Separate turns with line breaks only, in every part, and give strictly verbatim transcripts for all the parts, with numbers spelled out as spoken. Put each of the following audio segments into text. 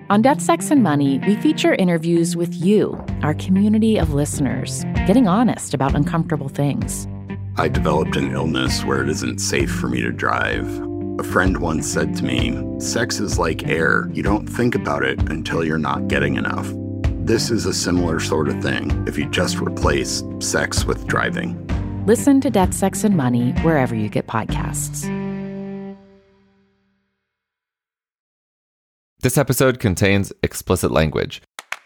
On Death, Sex, and Money, we feature interviews with you, our community of listeners, getting honest about uncomfortable things.
I developed an illness where it isn't safe for me to drive. A friend once said to me, sex is like air. You don't think about it until you're not getting enough. This is a similar sort of thing if you just replace sex with driving.
Listen to Death, Sex, and Money wherever you get podcasts.
This episode contains explicit language.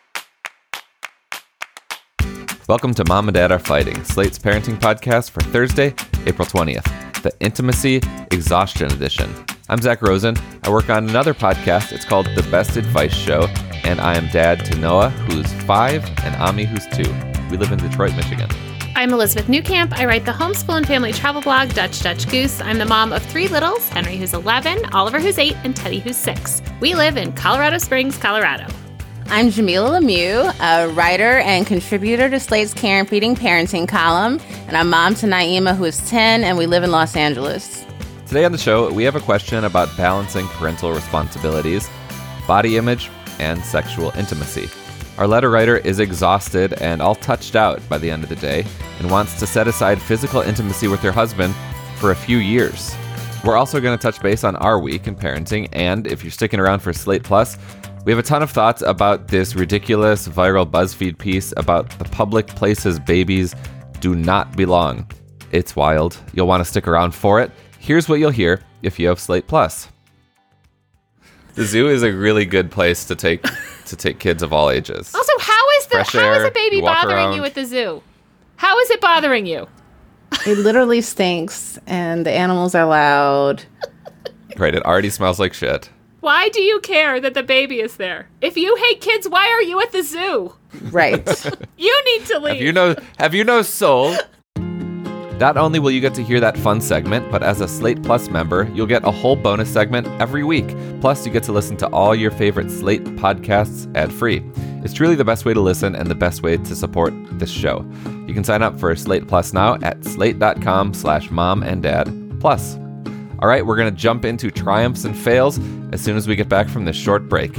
Welcome to Mom and Dad Are Fighting, Slate's parenting podcast for Thursday, April twentieth, the Intimacy Exhaustion Edition. I'm Zach Rosen. I work on another podcast. It's called The Best Advice Show, and I am dad to Noah, who's five, and Ami, who's two. We live in Detroit, Michigan.
I'm Elizabeth Newcamp. I write the homeschool and family travel blog, Dutch Dutch Goose. I'm the mom of three littles, Henry, who's eleven, Oliver, who's eight, and Teddy, who's six. We live in Colorado Springs, Colorado.
I'm Jamila Lemieux, a writer and contributor to Slate's Care and Feeding Parenting column, and I'm mom to Naima, who is ten, and we live in Los Angeles.
Today on the show, we have a question about balancing parental responsibilities, body image, and sexual intimacy. Our letter writer is exhausted and all touched out by the end of the day and wants to set aside physical intimacy with her husband for a few years. We're also going to touch base on our week in parenting, and if you're sticking around for Slate Plus, we have a ton of thoughts about this ridiculous viral BuzzFeed piece about the public places babies do not belong. It's wild. You'll want to stick around for it. Here's what you'll hear if you have Slate Plus. The zoo is a really good place to take to take kids of all ages.
Also, how is the
Fresh
how
air,
is a baby
you walk
bothering
around.
you at the zoo? How is it bothering you?
It literally stinks, and the animals are loud.
Right, it already smells like shit.
Why do you care that the baby is there? If you hate kids, why are you at the zoo?
Right.
You need to leave.
Have you no have you no soul? Not only will you get to hear that fun segment, but as a Slate Plus member, you'll get a whole bonus segment every week. Plus, you get to listen to all your favorite Slate podcasts ad-free. It's truly the best way to listen and the best way to support this show. You can sign up for Slate Plus now at slate.com slash mom and dad plus. All right, we're going to jump into triumphs and fails as soon as we get back from this short break.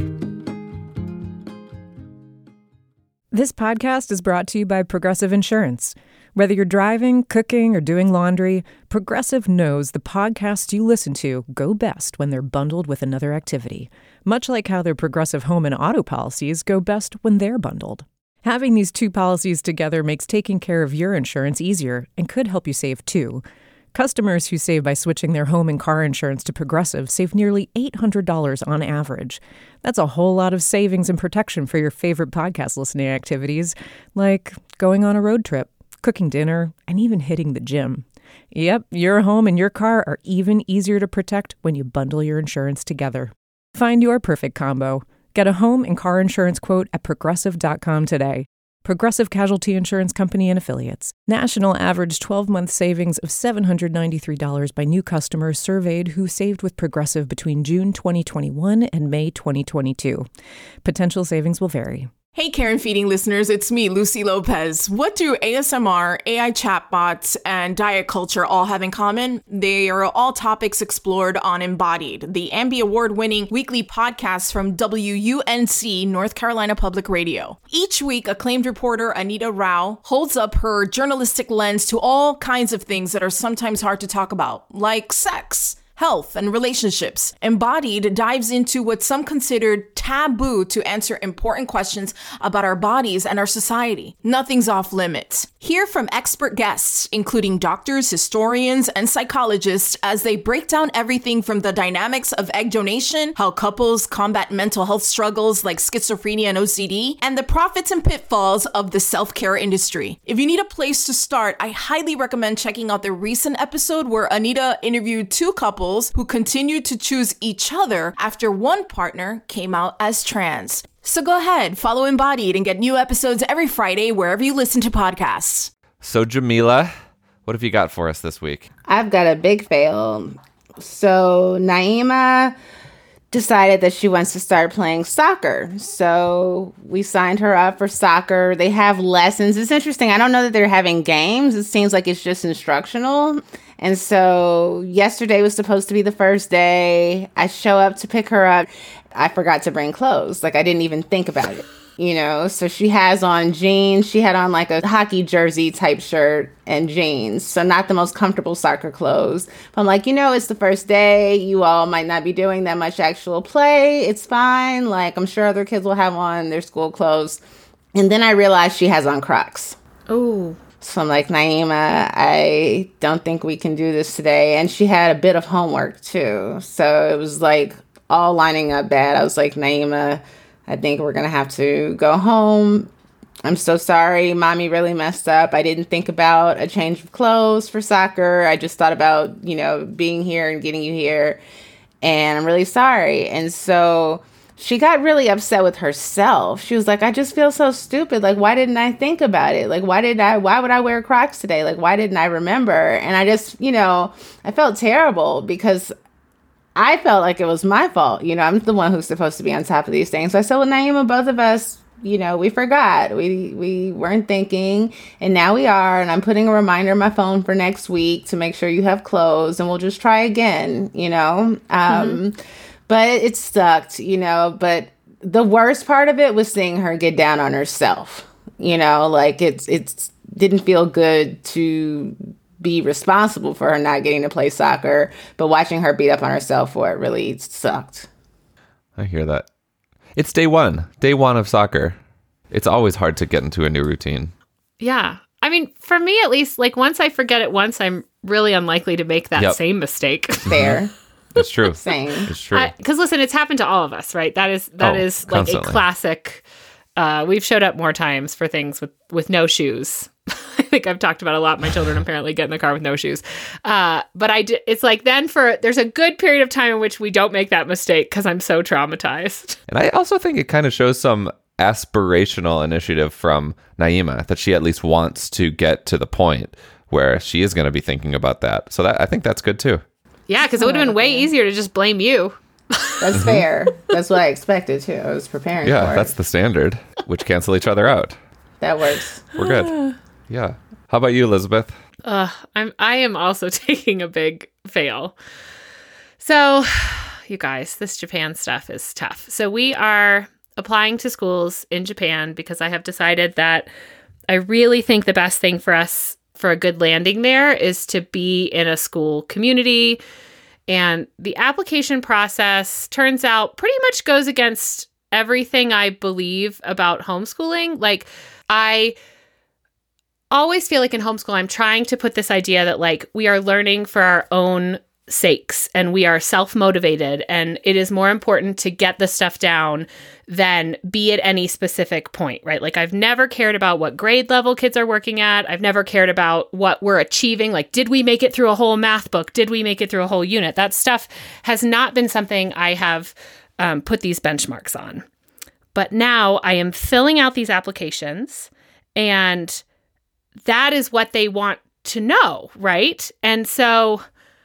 This podcast is brought to you by Progressive Insurance. Whether you're driving, cooking, or doing laundry, Progressive knows the podcasts you listen to go best when they're bundled with another activity, much like how their Progressive home and auto policies go best when they're bundled. Having these two policies together makes taking care of your insurance easier and could help you save too. Customers who save by switching their home and car insurance to Progressive save nearly eight hundred dollars on average. That's a whole lot of savings and protection for your favorite podcast listening activities, like going on a road trip, cooking dinner, and even hitting the gym. Yep, your home and your car are even easier to protect when you bundle your insurance together. Find your perfect combo. Get a home and car insurance quote at progressive dot com today. Progressive Casualty Insurance Company and Affiliates. National average twelve-month savings of seven hundred ninety-three dollars by new customers surveyed who saved with Progressive between June twenty twenty-one and May twenty twenty-two. Potential savings will vary.
Hey, Care and Feeding listeners, it's me, Lucy Lopez. What do A S M R, A I chatbots, and diet culture all have in common? They are all topics explored on Embodied, the Ambie Award-winning weekly podcast from W U N C, North Carolina Public Radio. Each week, acclaimed reporter Anita Rao holds up her journalistic lens to all kinds of things that are sometimes hard to talk about, like sex, health, and relationships. Embodied dives into what some considered taboo to answer important questions about our bodies and our society. Nothing's off limits. Hear from expert guests, including doctors, historians, and psychologists, as they break down everything from the dynamics of egg donation, how couples combat mental health struggles like schizophrenia and O C D, and the profits and pitfalls of the self-care industry. If you need a place to start, I highly recommend checking out the recent episode where Anita interviewed two couples who continued to choose each other after one partner came out as trans. So go ahead, follow Embodied and get new episodes every Friday wherever you listen to podcasts.
So, Jamila, what have you got for us this week?
I've got a big fail. So Naima decided that she wants to start playing soccer. So we signed her up for soccer. They have lessons. It's interesting. I don't know that they're having games. It seems like it's just instructional. And so yesterday was supposed to be the first day. I show up to pick her up, I forgot to bring clothes. Like, I didn't even think about it, you know? So she has on jeans. She had on like a hockey jersey type shirt and jeans. So not the most comfortable soccer clothes. But I'm like, you know, it's the first day. You all might not be doing that much actual play. It's fine. Like, I'm sure other kids will have on their school clothes. And then I realized she has on Crocs.
Oh.
So I'm like, Naima, I don't think we can do this today. And she had a bit of homework too. So it was like all lining up bad. I was like, Naima, I think we're going to have to go home. I'm so sorry. Mommy really messed up. I didn't think about a change of clothes for soccer. I just thought about, you know, being here and getting you here. And I'm really sorry. And so she got really upset with herself. She was like, I just feel so stupid. Like, why didn't I think about it? Like, why did I, why would I wear Crocs today? Like, why didn't I remember? And I just, you know, I felt terrible because I felt like it was my fault. You know, I'm the one who's supposed to be on top of these things. So I said, well, Naima, both of us, you know, we forgot. We we weren't thinking, and now we are. And I'm putting a reminder on my phone for next week to make sure you have clothes, and we'll just try again, you know. Um, mm-hmm. But it sucked, you know. But the worst part of it was seeing her get down on herself. You know, like it's it's didn't feel good to be responsible for her not getting to play soccer, but watching her beat up on herself for it really sucked.
I hear that. It's day one, day one of soccer. It's always hard to get into a new routine.
Yeah. I mean, for me, at least, like once I forget it once, I'm really unlikely to make that yep. same mistake.
Fair.
It's true.
Same.
It's true.
Because listen, it's happened to all of us, right? That is that
oh,
is like
constantly.
a classic. Uh, we've showed up more times for things with, with no shoes. I think I've talked about a lot. My children apparently get in the car with no shoes. Uh, but I d- it's like then for there's a good period of time in which we don't make that mistake because I'm so traumatized.
And I also think it kind of shows some aspirational initiative from Naima that she at least wants to get to the point where she is going to be thinking about that. So that I think that's good too.
Yeah, because it would have been way easier to just blame you.
That's fair. That's what I expected too. I was preparing
yeah,
for it.
That's the standard, which cancel each other out.
That works.
We're good. Yeah. How about you, Elizabeth?
Uh, I'm I am also taking a big fail. So, you guys, this Japan stuff is tough. So we are applying to schools in Japan because I have decided that I really think the best thing for us for a good landing there is to be in a school community. And the application process turns out pretty much goes against everything I believe about homeschooling. Like, I always feel like in homeschool, I'm trying to put this idea that like we are learning for our own sakes and we are self-motivated and it is more important to get the stuff down than be at any specific point, right? Like I've never cared about what grade level kids are working at. I've never cared about what we're achieving. Like, did we make it through a whole math book? Did we make it through a whole unit? That stuff has not been something I have um, put these benchmarks on. But now I am filling out these applications and that is what they want to know, right? And so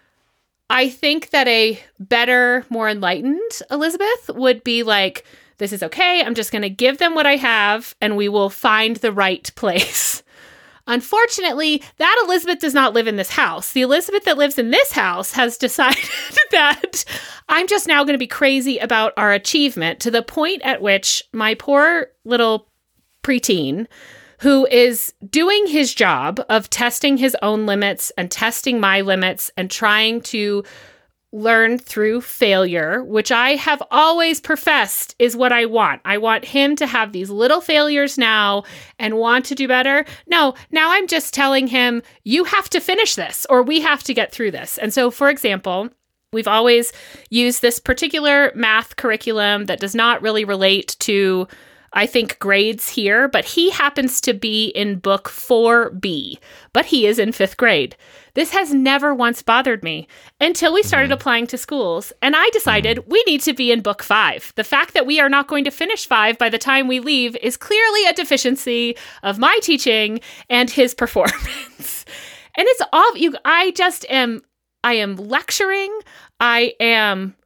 I think that a better, more enlightened Elizabeth would be like, this is okay. I'm just going to give them what I have and we will find the right place. Unfortunately, that Elizabeth does not live in this house. The Elizabeth that lives in this house has decided that I'm just now going to be crazy about our achievement to the point at which my poor little preteen who is doing his job of testing his own limits and testing my limits and trying to learn through failure, which I have always professed is what I want. I want him to have these little failures now and want to do better. No, now I'm just telling him, you have to finish this or we have to get through this. And so, for example, we've always used this particular math curriculum that does not really relate to, I think, grades here, but he happens to be in book four B, but he is in fifth grade. This has never once bothered me until we started applying to schools, and I decided we need to be in book five. The fact that we are not going to finish five by the time we leave is clearly a deficiency of my teaching and his performance. And it's all, you, I just am, I am lecturing, I am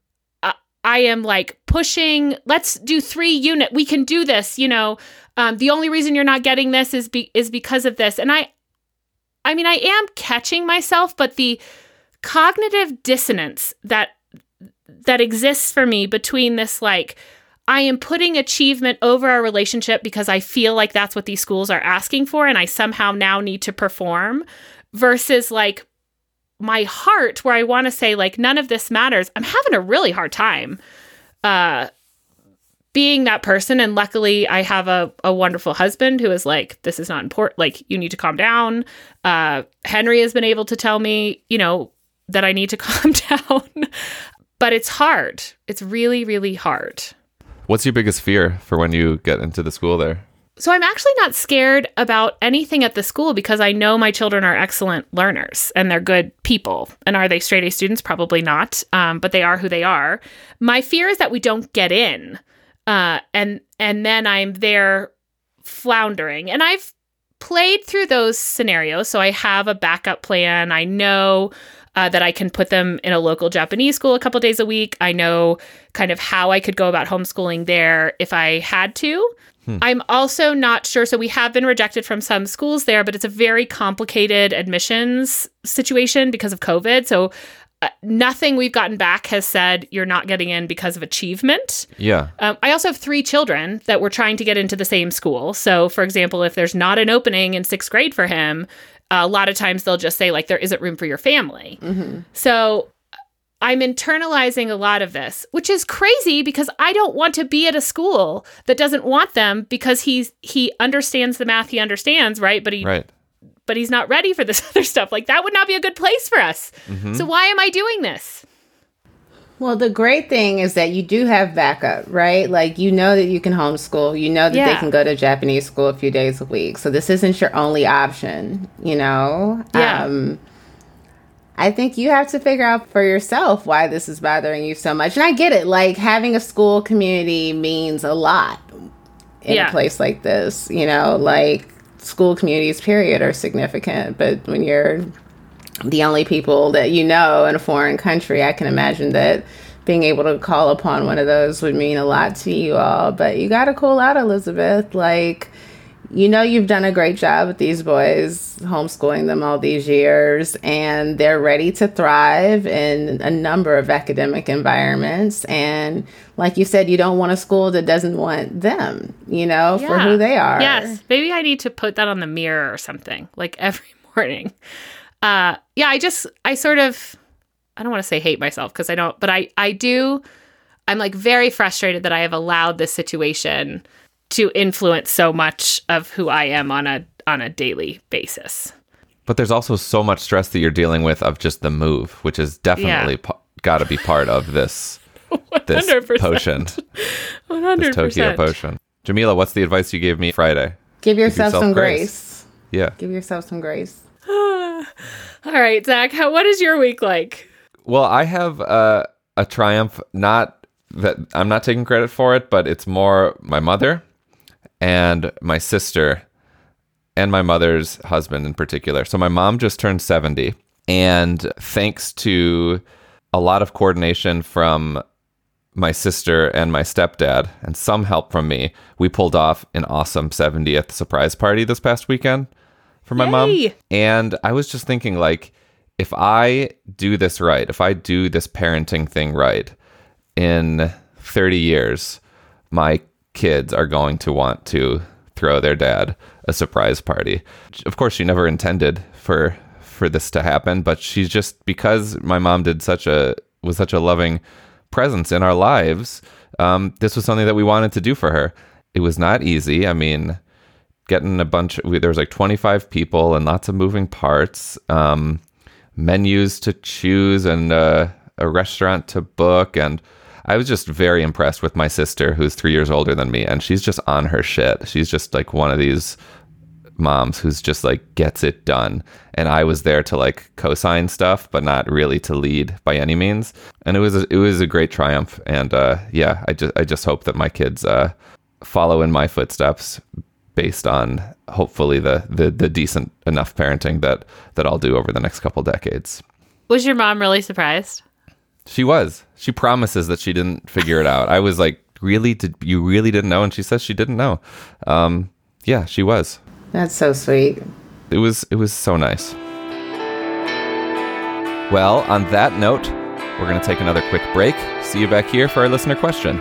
I am like pushing, let's do three unit. We can do this. You know, um, the only reason you're not getting this is be- is because of this. And I, I mean, I am catching myself, but the cognitive dissonance that that exists for me between this, like, I am putting achievement over our relationship because I feel like that's what these schools are asking for, and I somehow now need to perform, versus like my heart where I want to say, like, none of this matters. I'm having a really hard time uh, being that person. And luckily I have a, a wonderful husband who is like, this is not important. Like, you need to calm down. Uh, Henry has been able to tell me, you know, that I need to calm down, but it's hard. It's really, really hard.
What's your biggest fear for when you get into the school there?
So I'm actually not scared about anything at the school because I know my children are excellent learners and they're good people. And are they straight A students? Probably not, um, but they are who they are. My fear is that we don't get in, uh, and and then I'm there floundering. And I've played through those scenarios, so I have a backup plan. I know uh, that I can put them in a local Japanese school a couple days a week. I know kind of how I could go about homeschooling there if I had to. I'm also not sure. So we have been rejected from some schools there, but it's a very complicated admissions situation because of COVID. So uh, nothing we've gotten back has said you're not getting in because of achievement.
Yeah.
Um, I also have three children that we're trying to get into the same school. So, for example, if there's not an opening in sixth grade for him, uh, a lot of times they'll just say, like, there isn't room for your family. Mm-hmm. So I'm internalizing a lot of this, which is crazy because I don't want to be at a school that doesn't want them because he's he understands the math he understands, right? But he
right.
but he's not ready for this other stuff. Like, that would not be a good place for us. Mm-hmm. So why am I doing this?
Well, the great thing is that you do have backup, right? Like, you know that you can homeschool. You know that
Yeah.
they can go to Japanese school a few days a week. So this isn't your only option, you know?
Yeah.
Um, I think you have to figure out for yourself why this is bothering you so much. And I get it. Like, having a school community means a lot in
Yeah.
a place like this. You know, like, school communities, period, are significant. But when you're the only people that you know in a foreign country, I can imagine that being able to call upon one of those would mean a lot to you all. But you got to cool out, Elizabeth. Like, you know, you've done a great job with these boys, homeschooling them all these years, and they're ready to thrive in a number of academic environments. And like you said, you don't want a school that doesn't want them, you know, for
Yeah.
who they are.
Yes. Maybe I need to put that on the mirror or something, like every morning. Uh, yeah, I just, I sort of, I don't want to say hate myself because I don't, but I, I do, I'm like very frustrated that I have allowed this situation to influence so much of who I am on a on a daily basis.
But there's also so much stress that you're dealing with of just the move, which is definitely
Yeah.
po- got to be part of this this
one hundred percent.
potion,
one hundred
this Tokyo
percent.
potion. Jamila, what's the advice you gave me Friday?
Give yourself,
yourself
some
grace.
grace.
Yeah.
Give yourself some grace.
All right, Zach, how, what is your week like?
Well, I have uh, a triumph, not that I'm not taking credit for it, but it's more my mother and my sister and my mother's husband in particular. So my mom just turned seventy, and thanks to a lot of coordination from my sister and my stepdad and some help from me, we pulled off an awesome seventieth surprise party this past weekend for my mom.
Yay!
And I was just thinking, like, if I do this right, if I do this parenting thing right, in thirty years, my kids are going to want to throw their dad a surprise party. Of course, she never intended for for this to happen, but she's just, because my mom did such a was such a loving presence in our lives, um, this was something that we wanted to do for her. It was not easy. I mean, getting a bunch, we, there was like twenty-five people and lots of moving parts, um, menus to choose, and uh, a restaurant to book, and I was just very impressed with my sister, who's three years older than me, and she's just on her shit. She's just like one of these moms who's just like gets it done. And I was there to like co-sign stuff, but not really to lead by any means. And it was a, it was a great triumph. And uh, yeah, I just I just hope that my kids uh, follow in my footsteps, based on hopefully the the the decent enough parenting that that I'll do over the next couple decades.
Was your mom really surprised?
She was. She promises that she didn't figure it out. I was like, really? Did you really didn't know? And she says she didn't know. Um, yeah, she was.
That's so sweet.
It was. It was so nice. Well, on that note, We're going to take another quick break. See you back here for our listener question.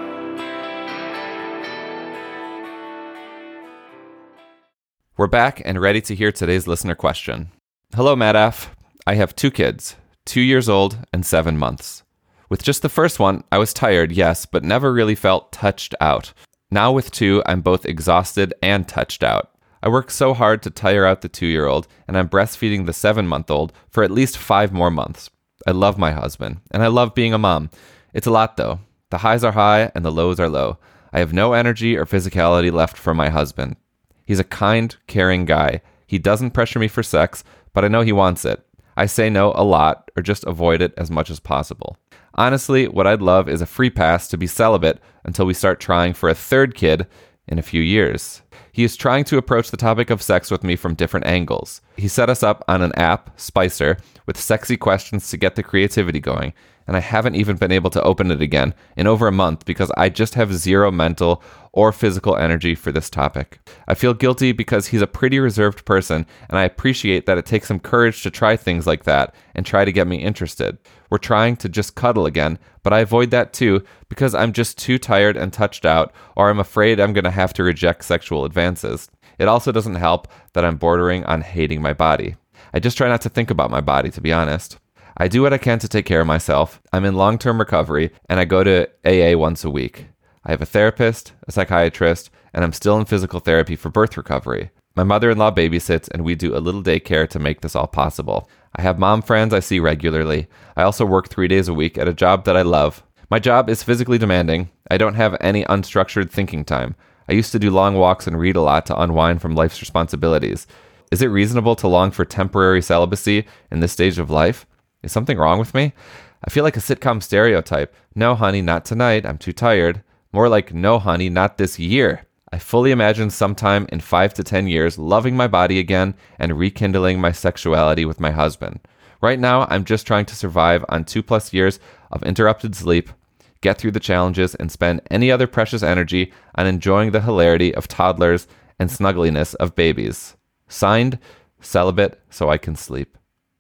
We're back and ready to hear today's listener question. Hello, Madaf. I have two kids, two years old and seven months. With just the first one, I was tired, yes, but never really felt touched out. Now with two, I'm both exhausted and touched out. I work so hard to tire out the two-year-old, and I'm breastfeeding the seven-month-old for at least five more months. I love my husband, and I love being a mom. It's a lot, though. The highs are high, and the lows are low. I have no energy or physicality left for my husband. He's a kind, caring guy. He doesn't pressure me for sex, but I know he wants it. I say no a lot, or just avoid it as much as possible. Honestly, what I'd love is a free pass to be celibate until we start trying for a third kid in a few years. He is trying to approach the topic of sex with me from different angles. He set us up on an app, Spicer, with sexy questions to get the creativity going, and I haven't even been able to open it again in over a month because I just have zero mental or physical energy for this topic. I feel guilty because he's a pretty reserved person, and I appreciate that it takes some courage to try things like that and try to get me interested. We're trying to just cuddle again, but I avoid that too because I'm just too tired and touched out, or I'm afraid I'm going to have to reject sexual advances. It also doesn't help that I'm bordering on hating my body. I just try not to think about my body, to be honest. I do what I can to take care of myself. I'm in long-term recovery, and I go to A A once a week. I have a therapist, a psychiatrist, and I'm still in physical therapy for birth recovery. My mother-in-law babysits, and we do a little daycare to make this all possible. I have mom friends I see regularly. I also work three days a week at a job that I love. My job is physically demanding. I don't have any unstructured thinking time. I used to do long walks and read a lot to unwind from life's responsibilities. Is it reasonable to long for temporary celibacy in this stage of life? Is something wrong with me? I feel like a sitcom stereotype. No, honey, not tonight. I'm too tired. More like, no, honey, not this year. I fully imagine sometime in five to ten years loving my body again and rekindling my sexuality with my husband. Right now, I'm just trying to survive on two plus years of interrupted sleep, get through the challenges, and spend any other precious energy on enjoying the hilarity of toddlers and snuggliness of babies. Signed, celibate so I can sleep.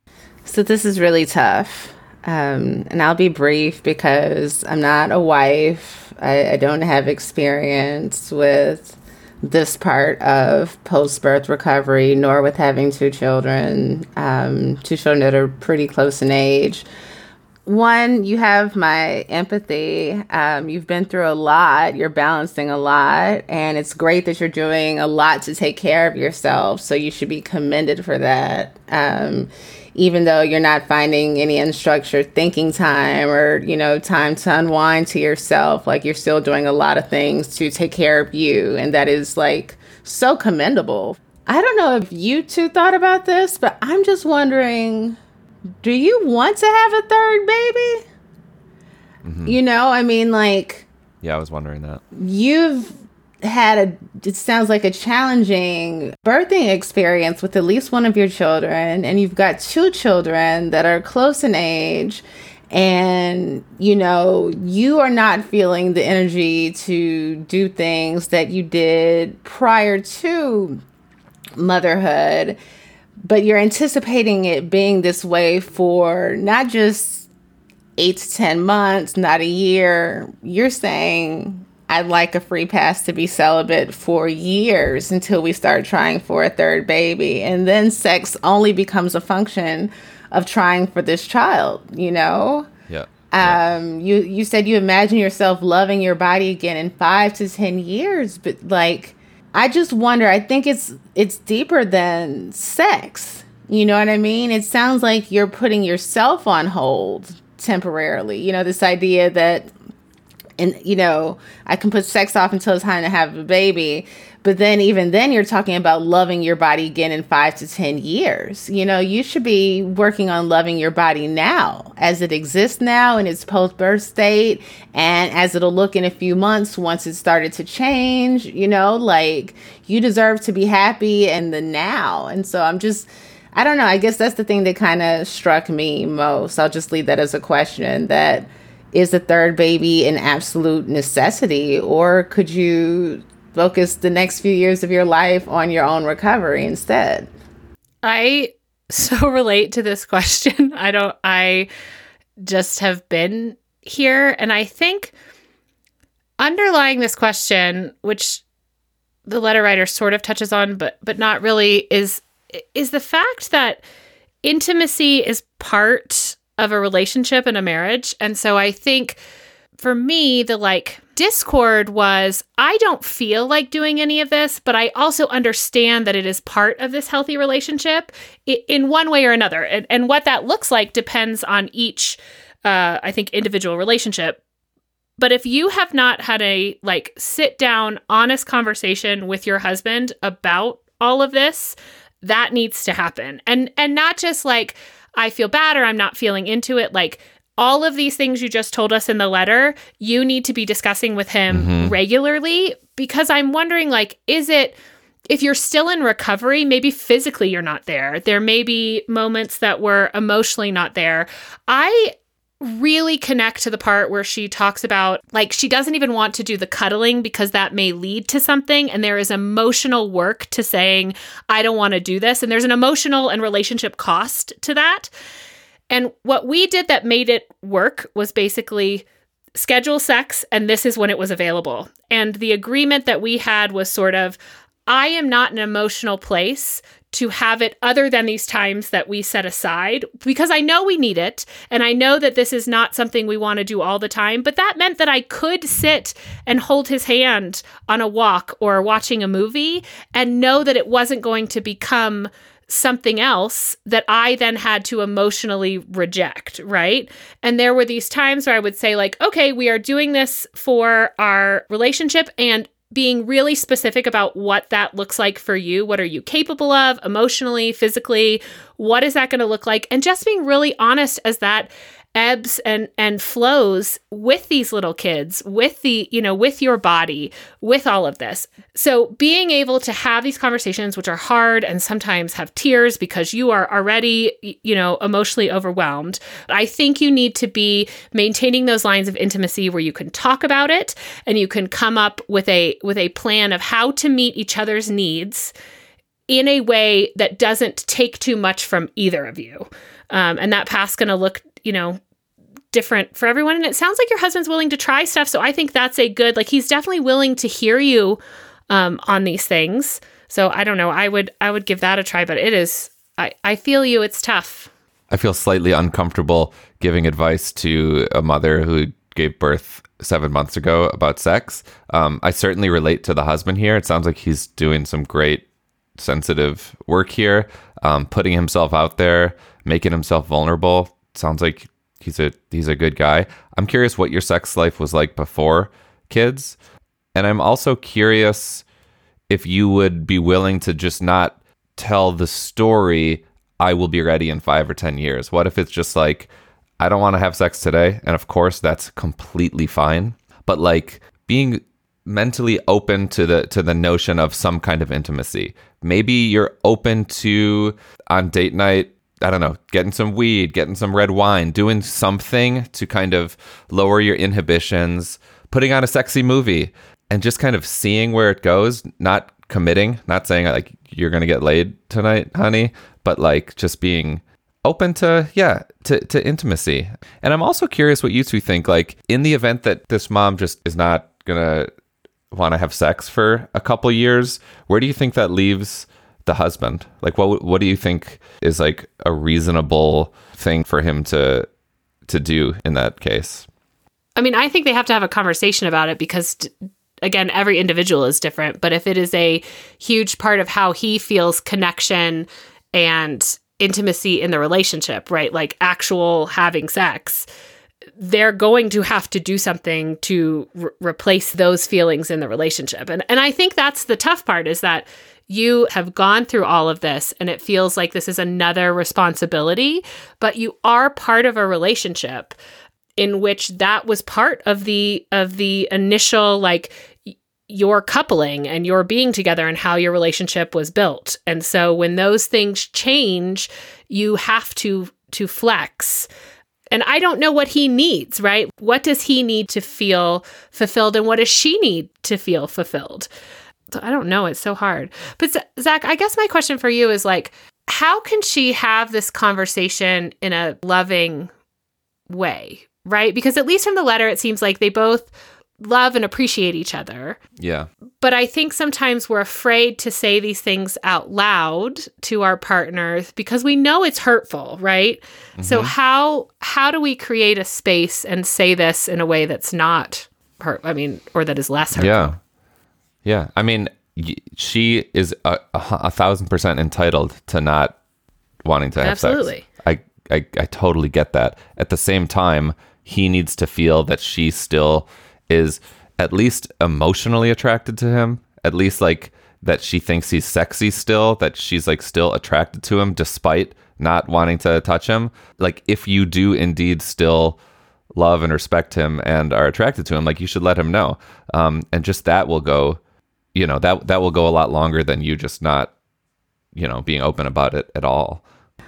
So this is really tough. Um, and I'll be brief because I'm not a wife. I, I don't have experience with this part of post-birth recovery, nor with having two children, um, two children that are pretty close in age. One, you have my empathy. Um, you've been through a lot. You're balancing a lot. And it's great that you're doing a lot to take care of yourself. So you should be commended for that. Um, even though you're not finding any unstructured thinking time or, you know, time to unwind to yourself, like you're still doing a lot of things to take care of you. And that is like so commendable. I don't know if you two thought about this, but I'm just wondering, do you want to have a third baby? Mm-hmm. You know, I mean, like...
Yeah, I was wondering that.
You've had a, it sounds like a challenging birthing experience with at least one of your children, and you've got two children that are close in age, and, you know, you are not feeling the energy to do things that you did prior to motherhood. But you're anticipating it being this way for not just eight to ten months, not a year. You're saying, I'd like a free pass to be celibate for years until we start trying for a third baby. And then sex only becomes a function of trying for this child, you know?
Yeah.
Um, you, you said you imagine yourself loving your body again in five to ten years, but like, I just wonder, I think it's it's deeper than sex. You know what I mean? It sounds like you're putting yourself on hold temporarily. You know, this idea that, and you know, I can put sex off until it's time to have a baby. But then even then you're talking about loving your body again in five to ten years. You know, you should be working on loving your body now as it exists now in its post-birth state, and as it'll look in a few months once it started to change. You know, like, you deserve to be happy in the now. And so I'm just, I don't know, I guess that's the thing that kind of struck me most. I'll just leave that as a question, that is the third baby an absolute necessity, or could you focus the next few years of your life on your own recovery instead?
I so relate to this question. I don't, I just have been here. And I think underlying this question, which the letter writer sort of touches on, but but not really, is is the fact that intimacy is part of a relationship and a marriage. And so I think for me, the like discord was, I don't feel like doing any of this, but I also understand that it is part of this healthy relationship in one way or another. And, and what that looks like depends on each, uh, I think, individual relationship. But if you have not had a like sit down, honest conversation with your husband about all of this, that needs to happen. And and not just like, I feel bad or I'm not feeling into it. Like all of these things you just told us in the letter, you need to be discussing with him mm-hmm. regularly, because I'm wondering, like, is it, if you're still in recovery, maybe physically you're not there. There may be moments that were emotionally not there. I really connect to the part where she talks about, like, she doesn't even want to do the cuddling because that may lead to something. And there is emotional work to saying, I don't want to do this. And there's an emotional and relationship cost to that. And what we did that made it work was basically schedule sex, and this is when it was available. And the agreement that we had was sort of, I am not in an emotional place to have it other than these times that we set aside, because I know we need it. And I know that this is not something we want to do all the time, but that meant that I could sit and hold his hand on a walk or watching a movie and know that it wasn't going to become something else that I then had to emotionally reject, right? And there were these times where I would say, like, okay, we are doing this for our relationship, and being really specific about what that looks like for you. What are you capable of emotionally, physically? What is that going to look like? And just being really honest as that ebbs and and flows with these little kids, with the, you know, with your body, with all of this. So being able to have these conversations, which are hard and sometimes have tears because you are already, you know, emotionally overwhelmed. I think you need to be maintaining those lines of intimacy where you can talk about it and you can come up with a with a plan of how to meet each other's needs in a way that doesn't take too much from either of you. Um, and that path's going to look, you know, different for everyone. And it sounds like your husband's willing to try stuff. So I think that's a good, like, he's definitely willing to hear you um, on these things. So I don't know. I would, I would give that a try, but it is, I, I feel you. It's tough.
I feel slightly uncomfortable giving advice to a mother who gave birth seven months ago about sex. Um, I certainly relate to the husband here. It sounds like he's doing some great sensitive work here, um, putting himself out there, making himself vulnerable. Sounds like he's a he's a good guy. I'm curious what your sex life was like before kids. And I'm also curious if you would be willing to just not tell the story, I will be ready in five or ten years. What if it's just like, I don't want to have sex today? And of course, that's completely fine. But like being mentally open to the to the notion of some kind of intimacy. Maybe you're open to, on date night, I don't know, getting some weed, getting some red wine, doing something to kind of lower your inhibitions, putting on a sexy movie, and just kind of seeing where it goes, not committing, not saying like you're going to get laid tonight, honey, but like just being open to, yeah, to, to intimacy. And I'm also curious what you two think, like in the event that this mom just is not going to want to have sex for a couple years, where do you think that leaves the husband? Like, what what do you think is like a reasonable thing for him to to do in that case?
I mean, I think they have to have a conversation about it because, again, every individual is different. But if it is a huge part of how he feels connection and intimacy in the relationship, right? Like actual having sex, they're going to have to do something to re- replace those feelings in the relationship. And and I think that's the tough part, is that you have gone through all of this and it feels like this is another responsibility, but you are part of a relationship in which that was part of the of the initial, like, your coupling and your being together and how your relationship was built. And so when those things change, you have to to flex. And I don't know what he needs, right? What does he need to feel fulfilled, and what does she need to feel fulfilled? So I don't know. It's so hard. But Zach, I guess my question for you is like, how can she have this conversation in a loving way, right? Because at least from the letter, it seems like they both love and appreciate each other.
Yeah.
But I think sometimes we're afraid to say these things out loud to our partners because we know it's hurtful, right? Mm-hmm. So how how do we create a space and say this in a way that's not hurt? I mean, or that is less hurtful?
Yeah. Yeah. I mean, y- she is a, a, a thousand percent entitled to not wanting to have
Absolutely.
sex. I, I I totally get that. At the same time, he needs to feel that she still is at least emotionally attracted to him, at least like that she thinks he's sexy still, that she's like still attracted to him despite not wanting to touch him. Like if you do indeed still love and respect him and are attracted to him, like you should let him know. Um, and just that will go, you know, that that will go a lot longer than you just not, you know, being open about it at all.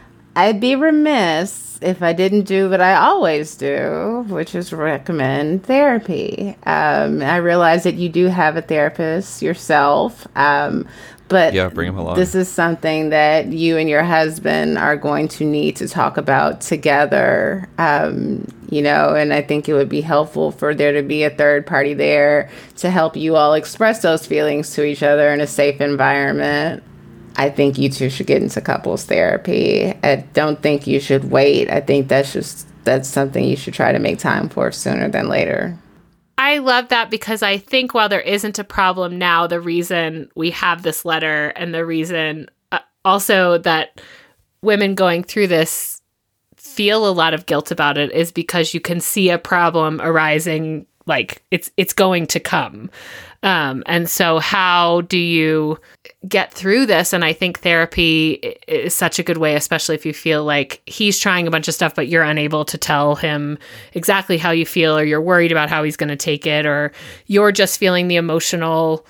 I'd be remiss if I didn't do what I always do, which is recommend therapy. Um, I realize that you do have a therapist yourself, um, but
yeah, bring him along.
This is something that you and your husband are going to need to talk about together, um, you know, and I think it would be helpful for there to be a third party there to help you all express those feelings to each other in a safe environment. I think you two should get into couples therapy. I don't think you should wait. I think that's just, that's something you should try to make time for sooner than later.
I love that because I think while there isn't a problem now, the reason we have this letter and the reason uh, also that women going through this feel a lot of guilt about it is because you can see a problem arising, like it's it's going to come. Um, and so how do you get through this? And I think therapy is such a good way, especially if you feel like he's trying a bunch of stuff, but you're unable to tell him exactly how you feel, or you're worried about how he's going to take it, or you're just feeling the emotional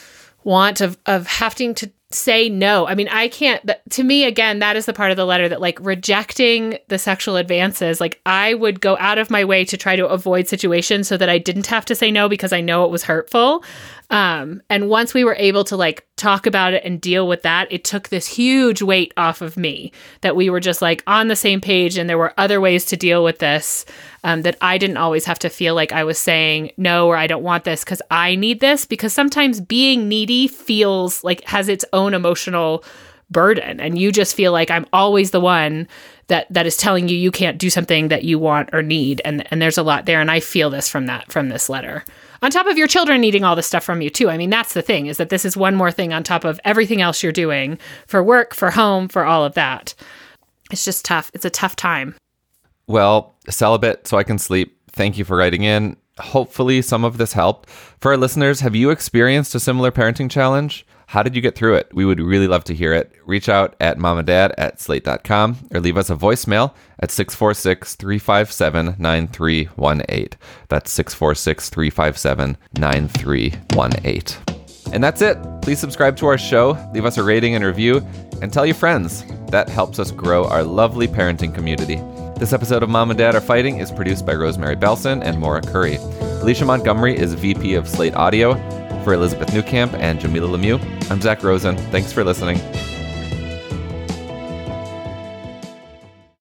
want of, of having to say no. I mean, I can't, to me, again, that is the part of the letter that like rejecting the sexual advances, like I would go out of my way to try to avoid situations so that I didn't have to say no because I know it was hurtful. Um, and once we were able to like talk about it and deal with that, it took this huge weight off of me that we were just like on the same page and there were other ways to deal with this, um, that I didn't always have to feel like I was saying no, or I don't want this because I need this, because sometimes being needy feels like has its own emotional burden and you just feel like I'm always the one that that is telling you you can't do something that you want or need, and and there's a lot there, and I feel this from that from this letter. On top of your children needing all this stuff from you too. I mean, that's the thing, is that this is one more thing on top of everything else you're doing for work, for home, for all of that. It's just tough. It's a tough time.
Well, celibate so I can sleep. Thank you for writing in. Hopefully some of this helped. For our listeners, have you experienced a similar parenting challenge? How did you get through it? We would really love to hear it. Reach out at momadad at slate dot com or leave us a voicemail at six four six, three five seven, nine three one eight. That's six four six, three five seven, nine three one eight. And that's it. Please subscribe to our show, leave us a rating and review, and tell your friends. That helps us grow our lovely parenting community. This episode of Mom and Dad Are Fighting is produced by Rosemary Belson and Maura Curry. Alicia Montgomery is V P of Slate Audio. For Elizabeth Newcamp and Jamila Lemieux, I'm Zach Rosen. Thanks for listening.